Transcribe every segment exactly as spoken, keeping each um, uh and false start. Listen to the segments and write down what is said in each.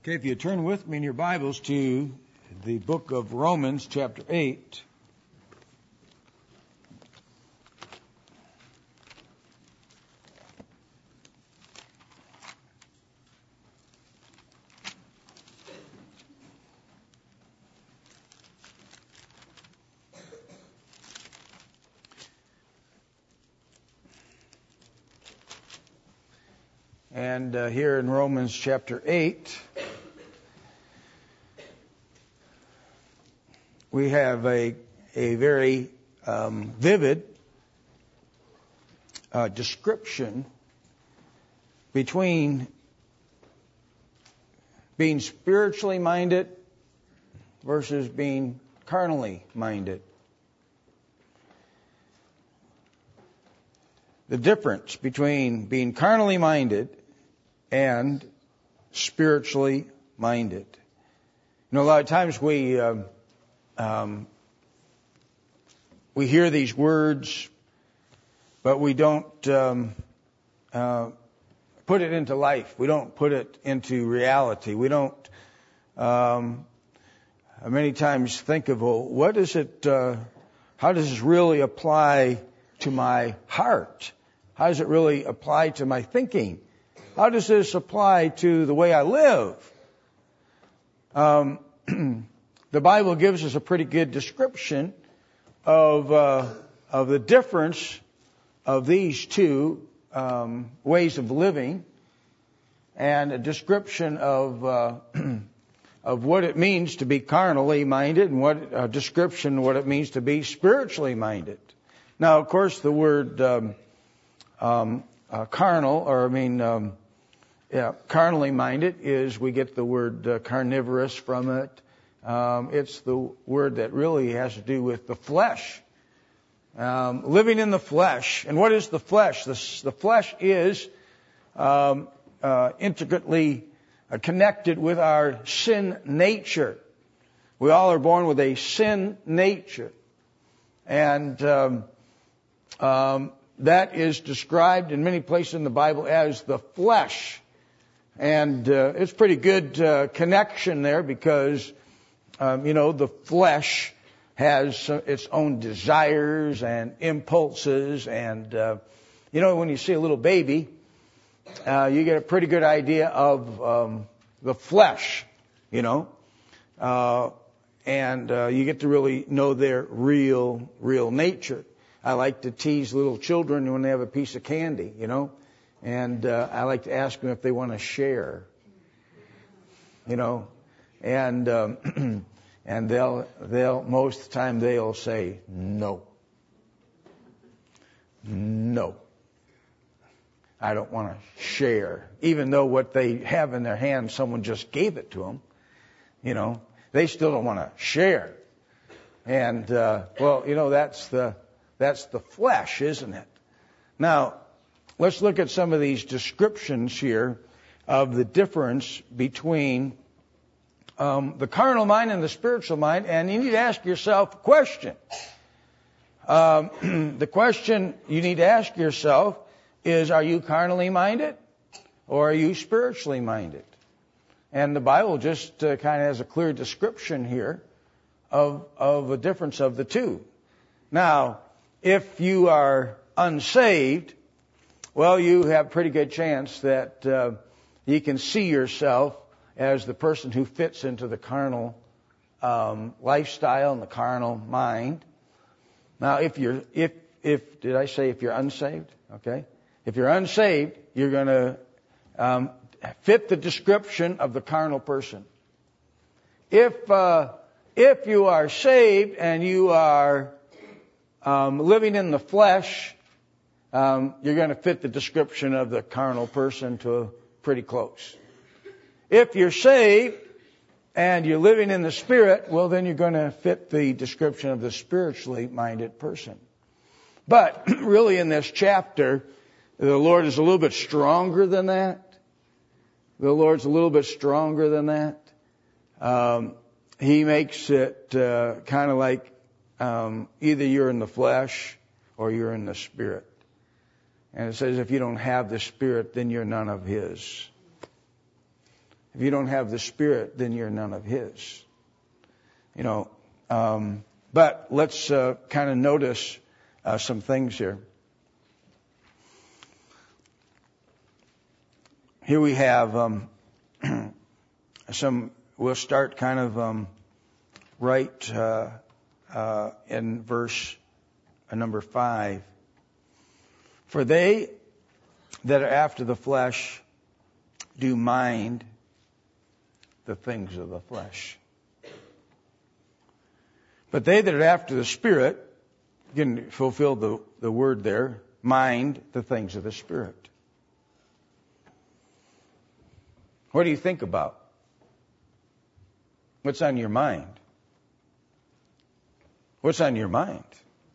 Okay, if you turn with me in your Bibles to the book of Romans, chapter eight. And uh, here in Romans chapter eight, we have a a very um, vivid uh, description between being spiritually minded versus being carnally minded. The difference between being carnally minded and spiritually minded. You know, a lot of times we um, um, we hear these words, but we don't um, uh, put it into life. We don't put it into reality. We don't um, many times think of, well, what is it? Uh, how does this really apply to my heart? How does it really apply to my thinking? How does this apply to the way I live? Um, the Bible gives us a pretty good description of uh, of the difference of these two um, ways of living, and a description of uh, of what it means to be carnally minded, and what a description of what it means to be spiritually minded. Now, of course, the word um, um, uh, carnal, or I mean. Um, Yeah, carnally minded is, we get the word uh, carnivorous from it. Um, it's the word that really has to do with the flesh. Um, living in the flesh. And what is the flesh? The, the flesh is um, uh, intricately uh, connected with our sin nature. We all are born with a sin nature. And um, um, that is described in many places in the Bible as the flesh. And uh, it's pretty good uh, connection there, because, um, you know, the flesh has uh, its own desires and impulses. And, uh, you know, when you see a little baby, uh, you get a pretty good idea of um, the flesh, you know. Uh, and uh, you get to really know their real, real nature. I like to tease little children when they have a piece of candy, you know. And uh, I like to ask them if they want to share, you know, and um, and they'll they'll most of the time they'll say no, no. I don't want to share, even though what they have in their hands, someone just gave it to them, you know. They still don't want to share, and uh, well, you know, that's the that's the flesh, isn't it? Now, let's look at some of these descriptions here of the difference between um, the carnal mind and the spiritual mind. And you need to ask yourself a question. Um, the question you need to ask yourself is, are you carnally minded or are you spiritually minded? And the Bible just uh, kind of has a clear description here of, of a difference of the two. Now, if you are unsaved, well, you have a pretty good chance that uh, you can see yourself as the person who fits into the carnal um, lifestyle and the carnal mind. Now, if you're, if, if, did I say if you're unsaved? Okay. If you're unsaved, you're going to um, fit the description of the carnal person. If, uh, if you are saved and you are um, living in the flesh, Um, you're going to fit the description of the carnal person to pretty close. If you're saved and you're living in the Spirit, well, then you're going to fit the description of the spiritually minded person. But really in this chapter, the Lord is a little bit stronger than that. The Lord's a little bit stronger than that. Um, he makes it uh, kind of like um, either you're in the flesh or you're in the Spirit. And it says if you don't have the Spirit, then you're none of His. If you don't have the Spirit, then you're none of His. You know, um, but let's uh, kind of notice uh, some things here. Here we have um, some, we'll start kind of um, right uh, uh, in verse uh, number five. For they that are after the flesh do mind the things of the flesh. But they that are after the Spirit, you can fulfill the, the word there, mind the things of the Spirit. What do you think about? What's on your mind? What's on your mind?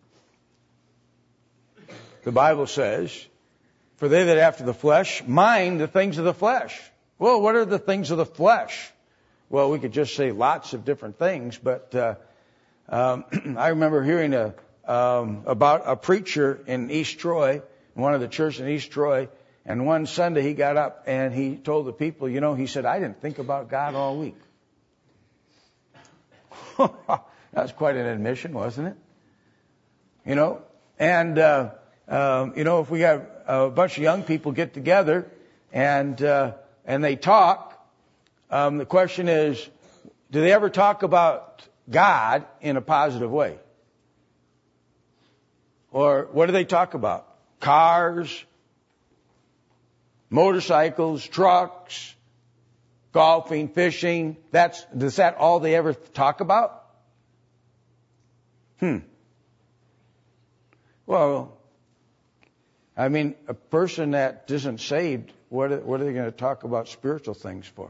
The Bible says, for they that after the flesh mind the things of the flesh. Well, what are the things of the flesh? Well, we could just say lots of different things, but uh, um, I remember hearing a, um, about a preacher in East Troy, one of the churches in East Troy, and one Sunday he got up and he told the people, you know, he said, I didn't think about God all week. That was quite an admission, wasn't it? You know, and, uh, um, you know, if we have a bunch of young people get together and, uh, and they talk, um, the question is, do they ever talk about God in a positive way? Or what do they talk about? Cars, motorcycles, trucks, golfing, fishing. That's, is that all they ever talk about? Hmm. Well, I mean, a person that isn't saved, what are, what are they going to talk about spiritual things for?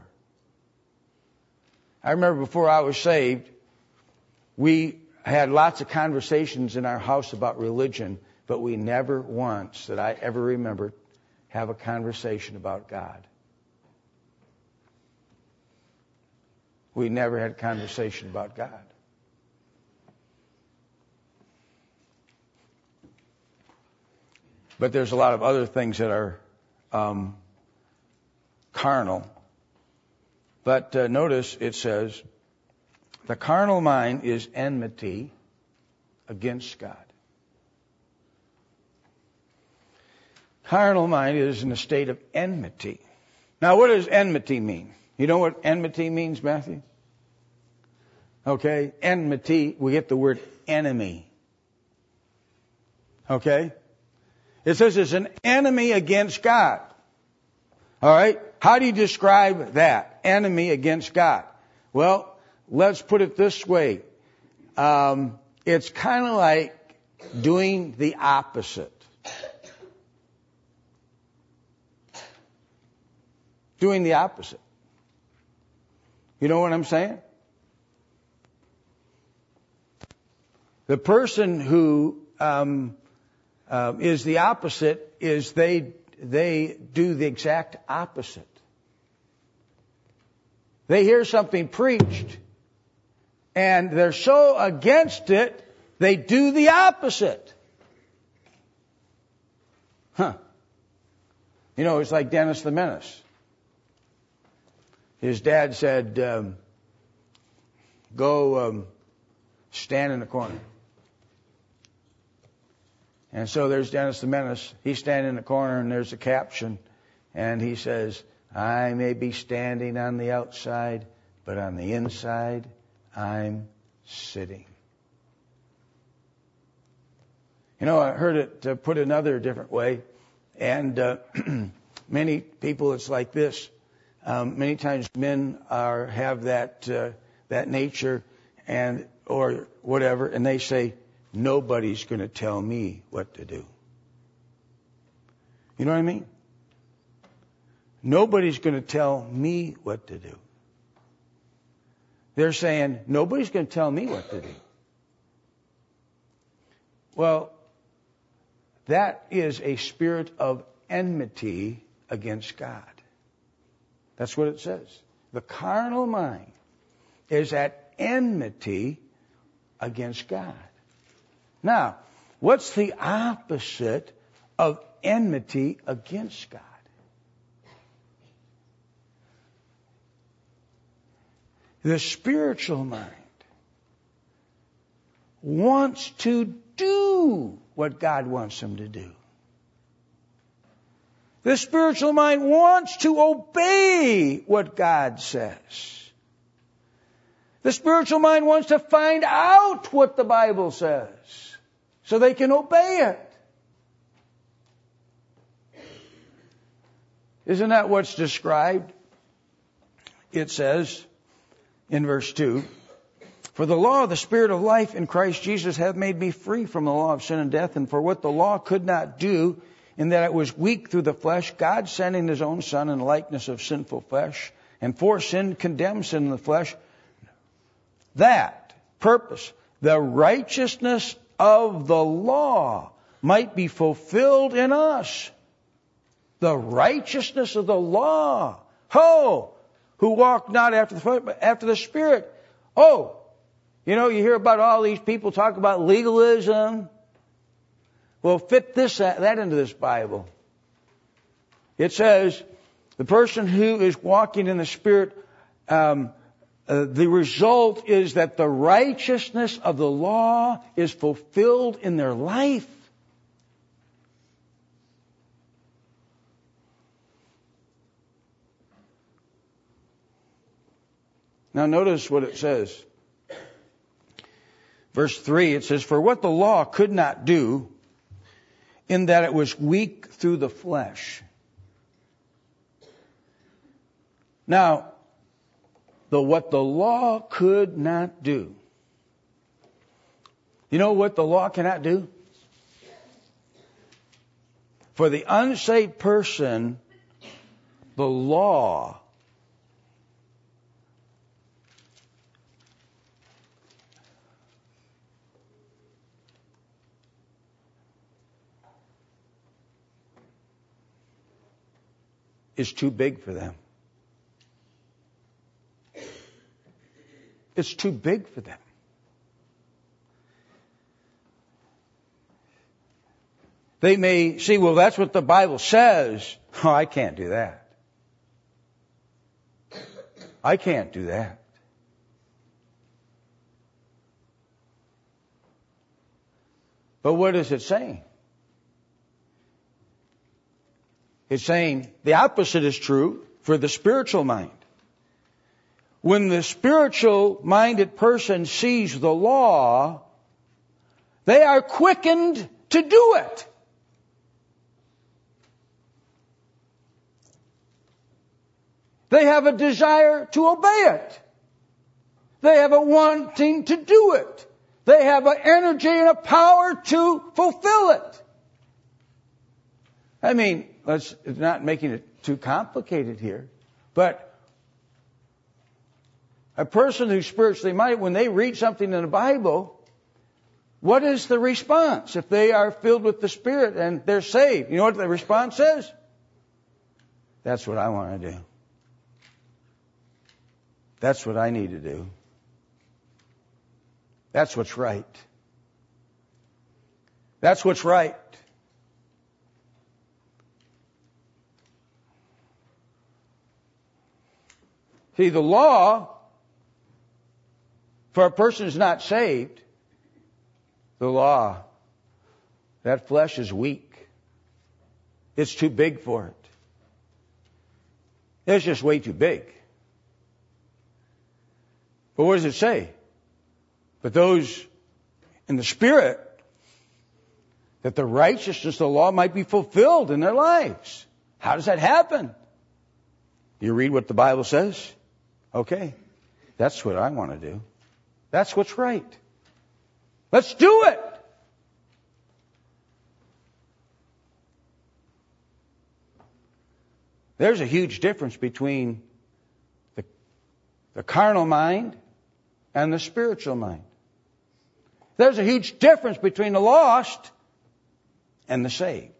I remember before I was saved, we had lots of conversations in our house about religion, but we never once, that I ever remember, have a conversation about God. We never had a conversation about God. But there's a lot of other things that are um, carnal. But uh, notice it says, the carnal mind is enmity against God. Carnal mind is in a state of enmity. Now, what does enmity mean? You know what enmity means, Matthew? Okay, enmity, we get the word enemy. Okay? It says it's an enemy against God. All right? How do you describe that? Enemy against God. Well, let's put it this way. Um, it's kind of like doing the opposite. Doing the opposite. You know what I'm saying? The person who um, uh, is the opposite is they they do the exact opposite. They hear something preached, and they're so against it, they do the opposite. Huh. You know, it's like Dennis the Menace. His dad said, um, go um, stand in the corner. And so there's Dennis the Menace. He's standing in the corner, and there's a caption. And he says, I may be standing on the outside, but on the inside, I'm sitting. You know, I heard it uh, put another different way. And uh, many people, it's like this. Um, many times men are have that uh, that nature, and or whatever, and they say, nobody's going to tell me what to do. You know what I mean? Nobody's going to tell me what to do. They're saying, nobody's going to tell me what to do. Well, that is a spirit of enmity against God. That's what it says. The carnal mind is at enmity against God. Now, what's the opposite of enmity against God? The spiritual mind wants to do what God wants him to do. The spiritual mind wants to obey what God says. The spiritual mind wants to find out what the Bible says so they can obey it. Isn't that what's described? It says in verse two, for the law of the Spirit of life in Christ Jesus hath made me free from the law of sin and death, and for what the law could not do, in that it was weak through the flesh, God sending his own Son in the likeness of sinful flesh, and for sin condemned sin in the flesh, that purpose, the righteousness of the law might be fulfilled in us. The righteousness of the law. Ho! Who walk not after the flesh, but after the Spirit. Oh! You know, you hear about all these people talk about legalism. Well, fit this that into this Bible. It says, the person who is walking in the Spirit, um, uh, the result is that the righteousness of the law is fulfilled in their life. Now notice what it says. Verse three, it says, for what the law could not do, in that it was weak through the flesh. Now, the what the law could not do. You know what the law cannot do? For the unsaved person, the law is too big for them. It's too big for them. They may see, well, that's what the Bible says. Oh, I can't do that. I can't do that. But what is it saying? It's saying the opposite is true for the spiritual mind. When the spiritual-minded person sees the law, they are quickened to do it. They have a desire to obey it. They have a wanting to do it. They have an energy and a power to fulfill it. I mean, let's not making it too complicated here, but a person who's spiritually minded, when they read something in the Bible, what is the response? If they are filled with the Spirit and they're saved, you know what the response is? That's what I want to do. That's what I need to do. That's what's right. That's what's right. See, the law, for a person who's not saved, the law, that flesh is weak. It's too big for it. It's just way too big. But what does it say? But those in the Spirit, that the righteousness of the law might be fulfilled in their lives. How does that happen? You read what the Bible says? Okay, that's what I want to do. That's what's right. Let's do it. There's a huge difference between the, the carnal mind and the spiritual mind. There's a huge difference between the lost and the saved.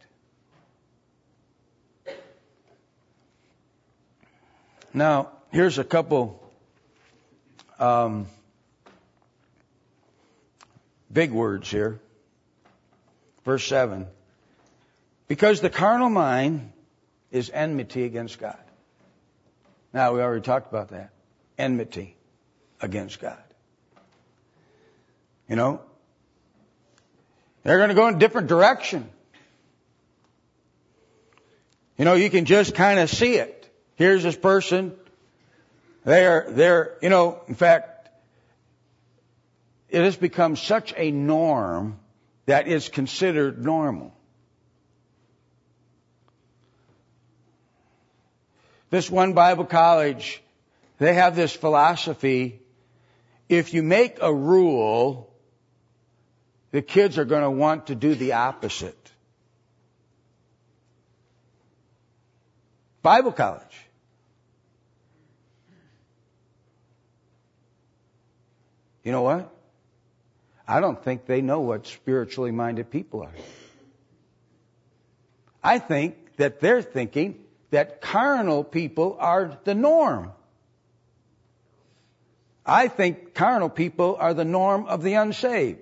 Now, here's a couple um, big words here. Verse seven. Because the carnal mind is enmity against God. Now, we already talked about that. Enmity. against God. You know, they're going to go in a different direction. You know, you can just kind of see it. Here's this person. They're, they're, you know, in fact, it has become such a norm that is considered normal. This one Bible college, they have this philosophy. If you make a rule, the kids are going to want to do the opposite. Bible college. You know what? I don't think they know what spiritually minded people are. I think that they're thinking that carnal people are the norm. I think carnal people are the norm of the unsaved.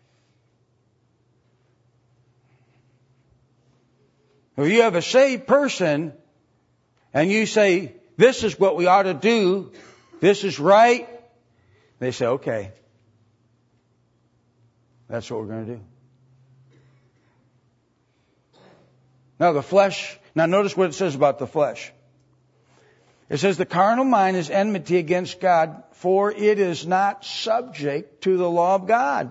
If you have a saved person and you say, this is what we ought to do, this is right, they say, okay, that's what we're going to do. Now the flesh, now notice what it says about the flesh. It says the carnal mind is enmity against God, for it is not subject to the law of God.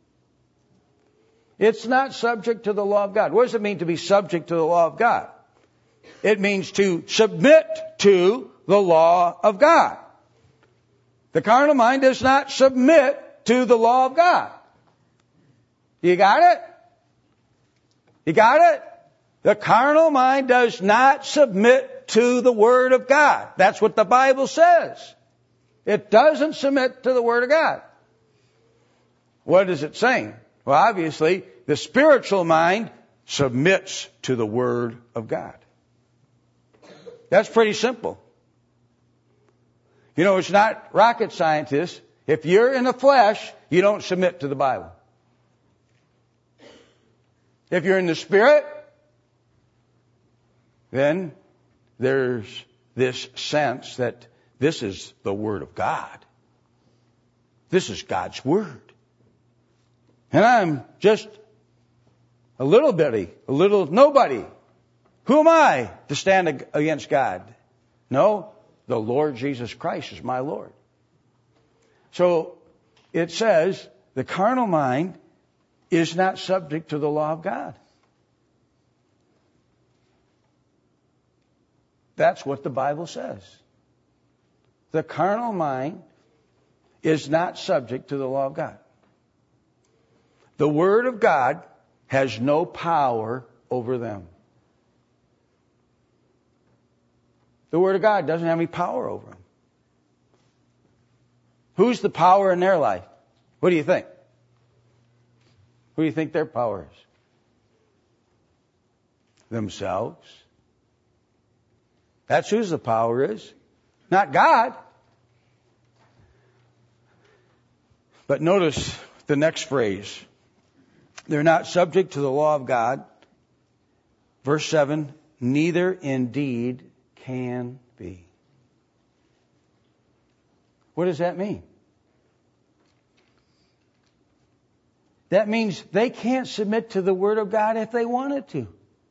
It's not subject to the law of God. What does it mean to be subject to the law of God? It means to submit to the law of God. The carnal mind does not submit to the law of God. You got it? You got it? The carnal mind does not submit to the Word of God. That's what the Bible says. It doesn't submit to the Word of God. What is it saying? Well, obviously, the spiritual mind submits to the Word of God. That's pretty simple. You know, it's not rocket scientists. If you're in the flesh, you don't submit to the Bible. If you're in the Spirit, then there's this sense that this is the Word of God. This is God's Word. And I'm just a little bitty, a little nobody. Who am I to stand against God? No, the Lord Jesus Christ is my Lord. So it says the carnal mind is not subject to the law of God. That's what the Bible says. The carnal mind is not subject to the law of God. The Word of God has no power over them. The Word of God doesn't have any power over them. Who's the power in their life? What do you think? Who do you think their power is? Themselves. That's whose the power is. Not God. But notice the next phrase. They're not subject to the law of God. Verse seven, neither indeed can be. What does that mean? That means they can't submit to the Word of God if they wanted to.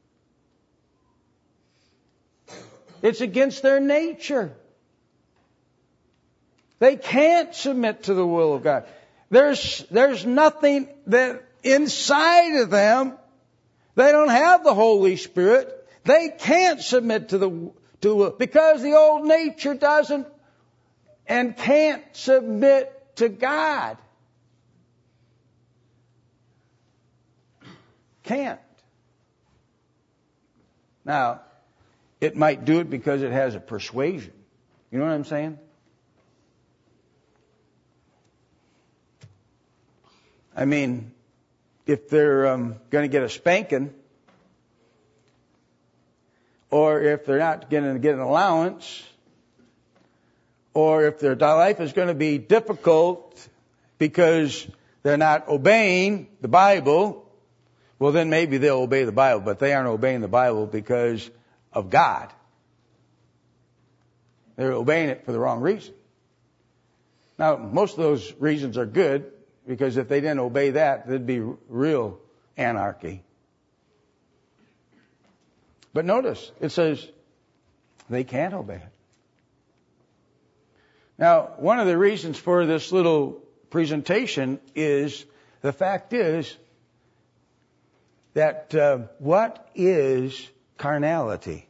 It's against their nature. They can't submit to the will of God. There's, there's nothing that inside of them, they don't have the Holy Spirit. They can't submit to the, to, because the old nature doesn't and can't submit to God. Can't. Now, it might do it because it has a persuasion. You know what I'm saying? I mean, if they're um, going to get a spanking, or if they're not going to get an allowance, or if their life is going to be difficult because they're not obeying the Bible, well, then maybe they'll obey the Bible, but they aren't obeying the Bible because of God. They're obeying it for the wrong reason. Now, most of those reasons are good, because if they didn't obey that, there'd be real anarchy. But notice, it says they can't obey it. Now, one of the reasons for this little presentation is, the fact is, that uh, what is carnality?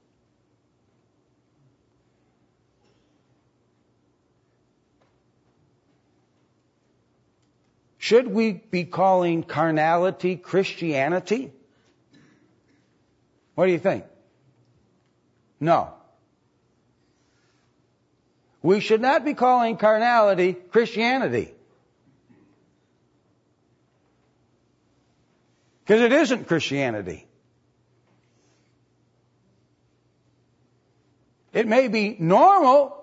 Should we be calling carnality Christianity? What do you think? No. We should not be calling carnality Christianity. Because it isn't Christianity. It may be normal,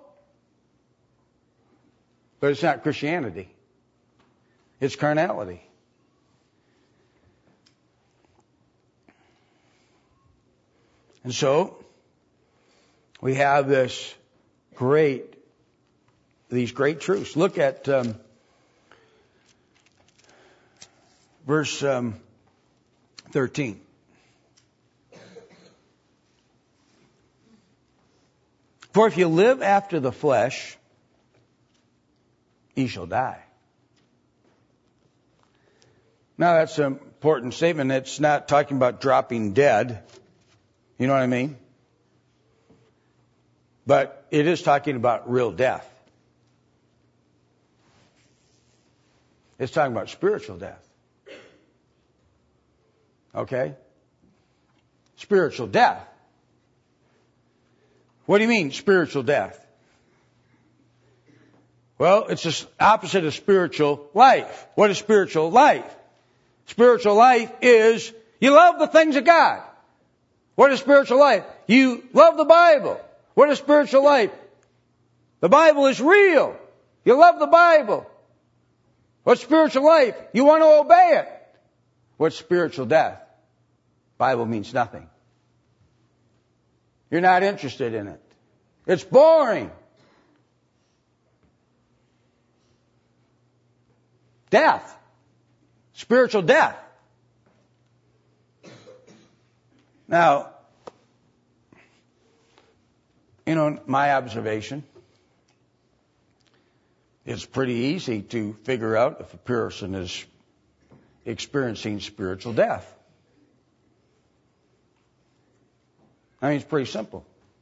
but it's not Christianity. It's carnality. And so, we have this great, these great truths. Look at um, verse um, thirteen. For if you live after the flesh, ye shall die. Now that's an important statement. It's not talking about dropping dead. You know what I mean? But it is talking about real death. It's talking about spiritual death. Okay? Spiritual death. What do you mean, spiritual death? Well, it's the opposite of spiritual life. What is spiritual life? Spiritual life is you love the things of God. What is spiritual life? You love the Bible. What is spiritual life? The Bible is real. You love the Bible. What's spiritual life? You want to obey it. What's spiritual death? Bible means nothing. You're not interested in it. It's boring. Death. Spiritual death. Now, you know, my observation, it's pretty easy to figure out if a person is experiencing spiritual death. I mean, it's pretty simple.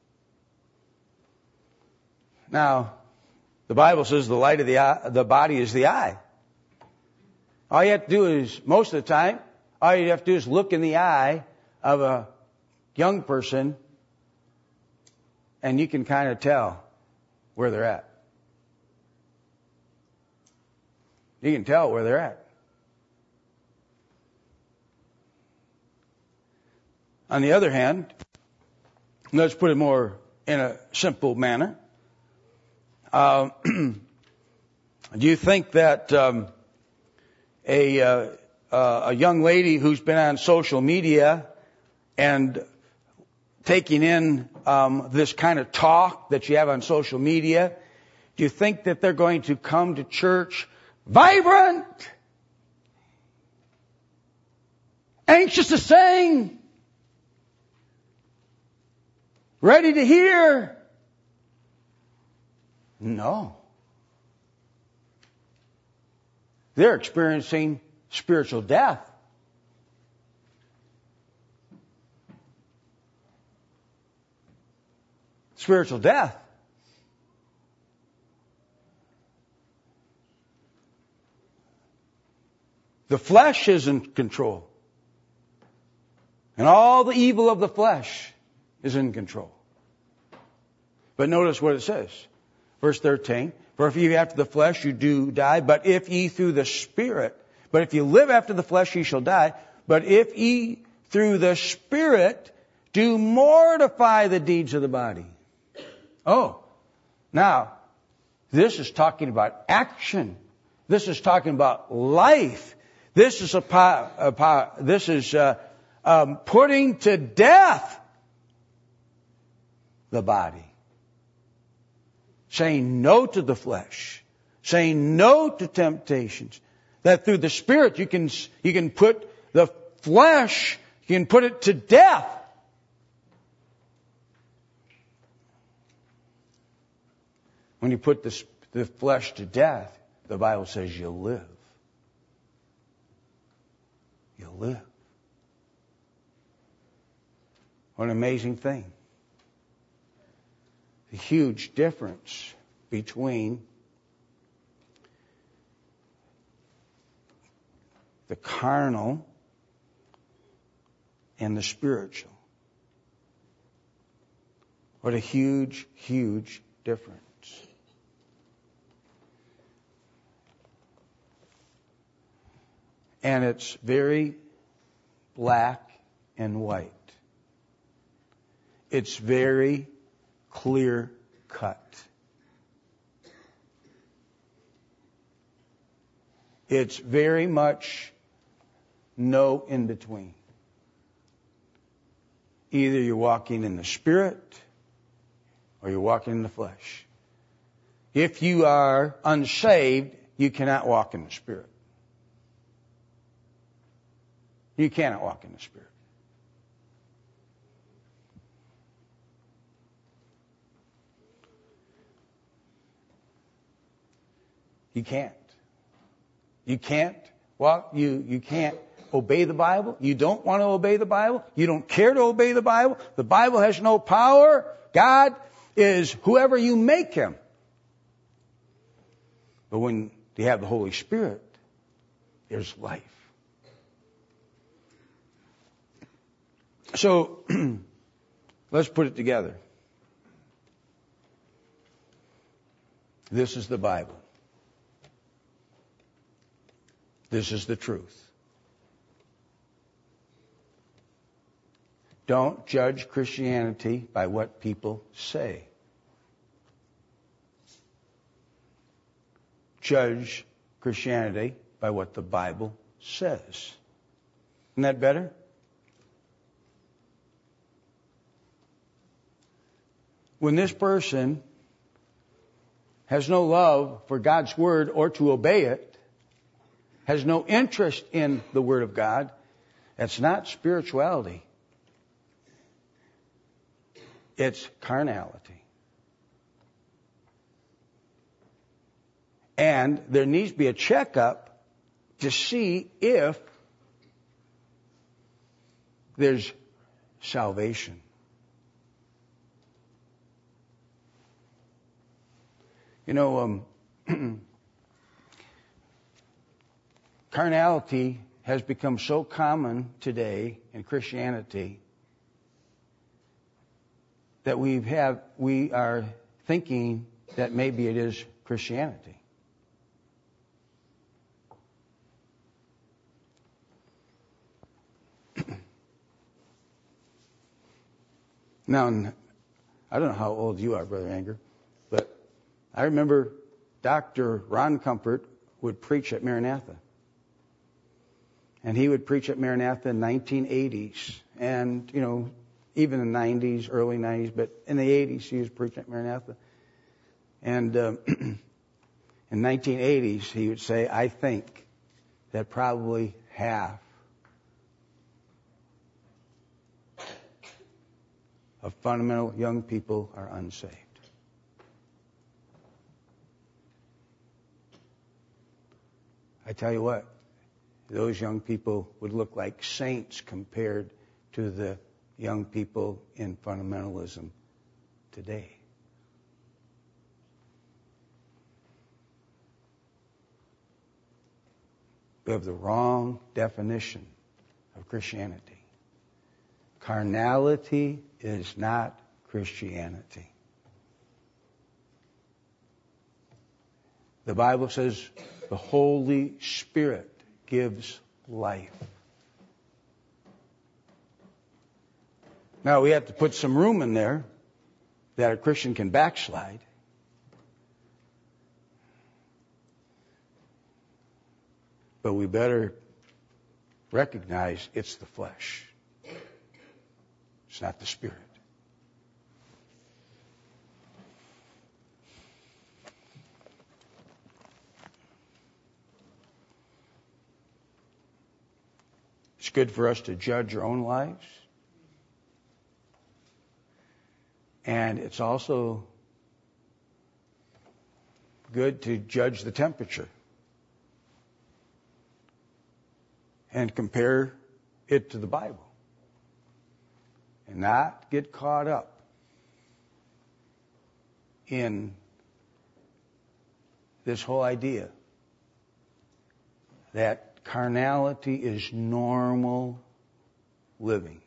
Now, the Bible says the light of the eye, the body is the eye. All you have to do is, most of the time, all you have to do is look in the eye of a young person, and you can kind of tell where they're at. You can tell where they're at. On the other hand, let's put it more in a simple manner. Uh, do you think that um, a uh, uh, a young lady who's been on social media and taking in um, this kind of talk that you have on social media, do you think that they're going to come to church vibrant, anxious to sing, ready to hear? No. They're experiencing spiritual death. Spiritual death. The flesh is in control. And all the evil of the flesh is in control. But notice what it says. Verse thirteen. For if ye after the flesh you do die, but if ye through the Spirit, but if you live after the flesh ye shall die, but if ye through the Spirit do mortify the deeds of the body. Oh, now, this is talking about action. This is talking about life. This is a, a this is uh, um, putting to death the body. Saying no to the flesh. saying no to temptations. That through the Spirit you can, you can put the flesh, you can put it to death. When you put the, the flesh to death, the Bible says you'll live. You'll live. What an amazing thing. The huge difference between the carnal and the spiritual. What a huge, huge difference. And it's very black and white. It's very clear cut. It's very much no in between. Either you're walking in the Spirit or you're walking in the flesh. If you are unsaved, you cannot walk in the Spirit. You cannot walk in the Spirit. You can't. You can't walk, you, you can't obey the Bible. You don't want to obey the Bible. You don't care to obey the Bible. The Bible has no power. God is whoever you make Him. But when you have the Holy Spirit, there's life. So, let's put it together. This is the Bible. This is the truth. Don't judge Christianity by what people say. Judge Christianity by what the Bible says. Isn't that better? When this person has no love for God's Word or to obey it, has no interest in the Word of God, that's not spirituality. It's carnality. And there needs to be a checkup to see if there's salvation. You know, um, carnality has become so common today in Christianity that we have we are thinking that maybe it is Christianity. Now, I don't know how old you are, Brother Anger, but I remember Doctor Ron Comfort would preach at Maranatha. And he would preach at Maranatha in nineteen eighties. And, you know, even in the nineties, early nineties, but in the eighties he was preaching at Maranatha. And um, in nineteen eighties he would say, I think that probably half of fundamental young people are unsaved. I tell you what, those young people would look like saints compared to the young people in fundamentalism today. We have the wrong definition of Christianity. Carnality is not Christianity. The Bible says the Holy Spirit gives life. Now we have to put some room in there that a Christian can backslide. But we better recognize it's the flesh. It's not the Spirit. good for us to judge our own lives. And it's also good to judge the temperature and compare it to the Bible and not get caught up in this whole idea that carnality is normal living.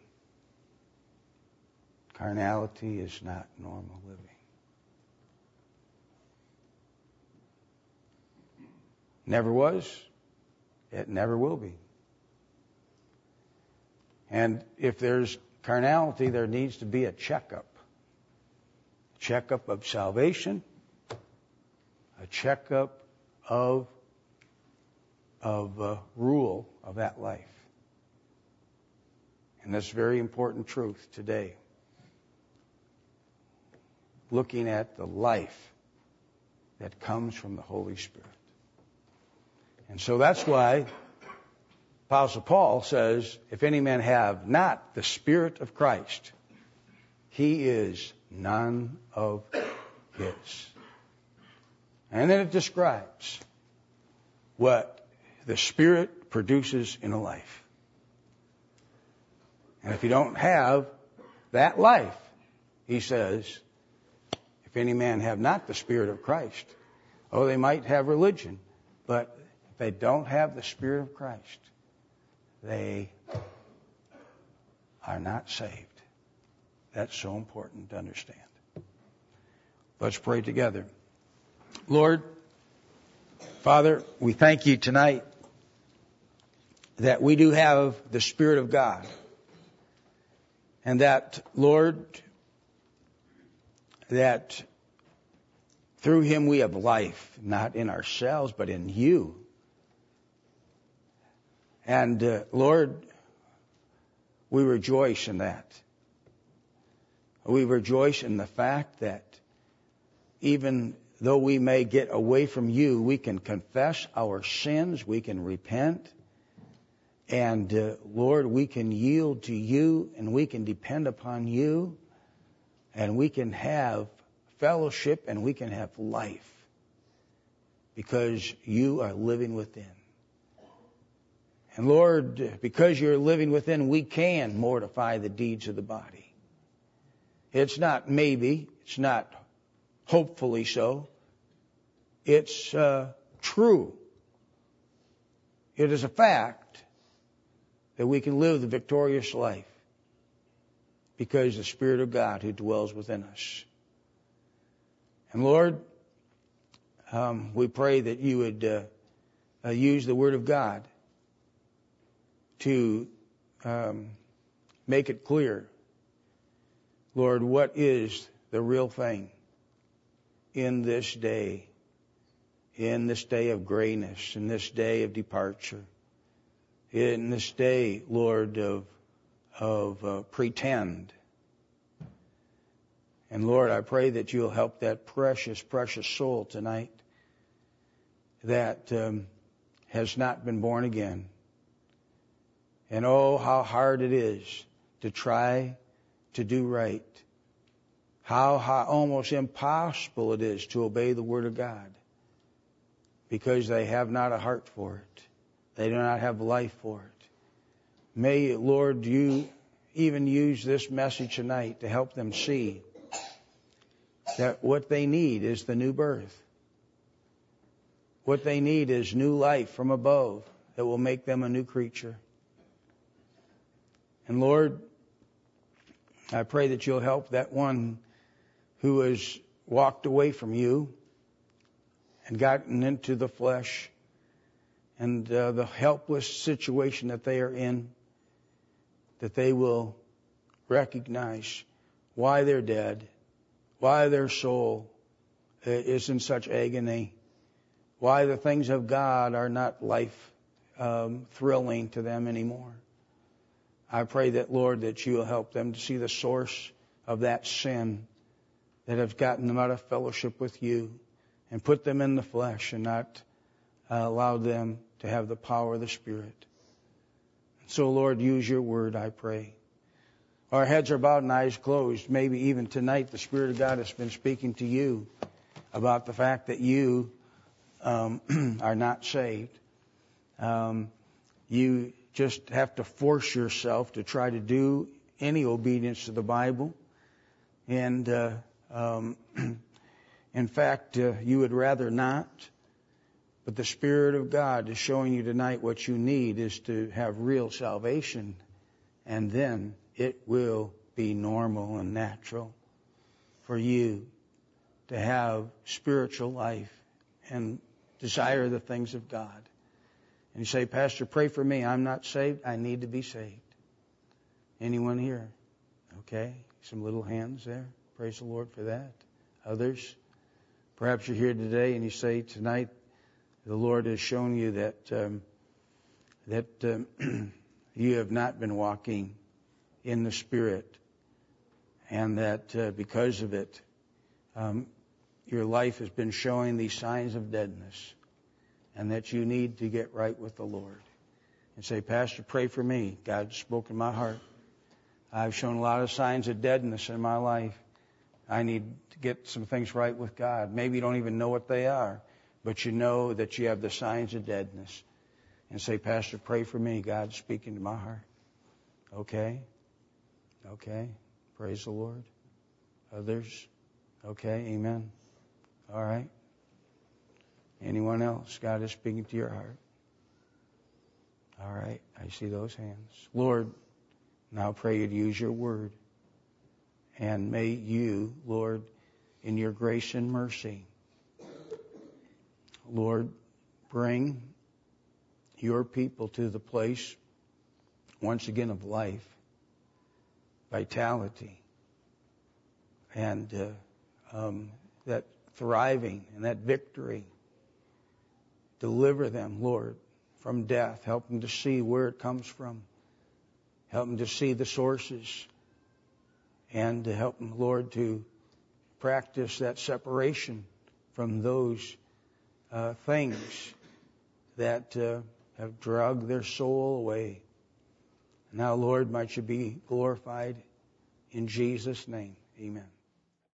Carnality is not normal living. Never was. It never will be. And if there's carnality, there needs to be a checkup. A checkup of salvation. A checkup of, of uh, rule of that life. And that's very important truth today. Looking at the life that comes from the Holy Spirit. And so that's why Apostle Paul says, if any man have not the Spirit of Christ, he is none of his. And then it describes what the Spirit produces in a life. And if you don't have that life, he says, if any man have not the Spirit of Christ, oh, they might have religion, but if they don't have the Spirit of Christ, they are not saved. That's so important to understand. Let's pray together. Lord, Father, we thank you tonight that we do have the Spirit of God. And that, Lord, that through Him we have life, not in ourselves, but in you. And, uh, Lord, we rejoice in that. We rejoice in the fact that even though we may get away from you, we can confess our sins, we can repent, and, uh, Lord, we can yield to you, and we can depend upon you, and we can have fellowship, and we can have life, because you are living within. And Lord, because you're living within, we can mortify the deeds of the body. It's not maybe, it's not hopefully so. It's uh, true. It is a fact that we can live the victorious life because the Spirit of God who dwells within us. And Lord, um, we pray that you would uh, uh, use the Word of God to um, make it clear, Lord, what is the real thing in this day, in this day of grayness, in this day of departure, in this day, Lord, of, of uh, pretend. And Lord, I pray that you'll help that precious, precious soul tonight that um, has not been born again. And oh, how hard it is to try to do right. How, how almost impossible it is to obey the Word of God because they have not a heart for it. They do not have life for it. May, Lord, you even use this message tonight to help them see that what they need is the new birth. What they need is new life from above that will make them a new creature. And Lord, I pray that you'll help that one who has walked away from you and gotten into the flesh and uh, the helpless situation that they are in, that they will recognize why they're dead, why their soul is in such agony, why the things of God are not life um, thrilling to them anymore. I pray that, Lord, that you will help them to see the source of that sin that has gotten them out of fellowship with you and put them in the flesh and not uh, allow them to have the power of the Spirit. So, Lord, use your word, I pray. Our heads are bowed and eyes closed. Maybe even tonight the Spirit of God has been speaking to you about the fact that you um, are not saved. Um, you just have to force yourself to try to do any obedience to the Bible. And uh, um, in fact, uh, you would rather not. But the Spirit of God is showing you tonight what you need is to have real salvation. And then it will be normal and natural for you to have spiritual life and desire the things of God. And you say, Pastor, pray for me. I'm not saved. I need to be saved. Anyone here? Okay. Some little hands there. Praise the Lord for that. Others? Perhaps you're here today and you say tonight, the Lord has shown you that um, that um, you have not been walking in the Spirit, and that uh, because of it, um, your life has been showing these signs of deadness, and that you need to get right with the Lord. And say, Pastor, pray for me. God spoke in my heart. I've shown a lot of signs of deadness in my life. I need to get some things right with God. Maybe you don't even know what they are, but you know that you have the signs of deadness. And say, Pastor, pray for me. God's speaking to my heart. Okay? Okay. Praise the Lord. Others? Okay. Amen. All right. Anyone else? God is speaking to your heart. All right. I see those hands. Lord, now pray you'd use your word. And may you, Lord, in your grace and mercy, Lord, bring your people to the place, once again, of life, vitality, and uh, um, that thriving and that victory. Deliver them, Lord, from death. Help them to see where it comes from. Help them to see the sources. And to help them, Lord, to practice that separation from those uh, things that uh, have dragged their soul away. Now, Lord, might you be glorified in Jesus' name. Amen.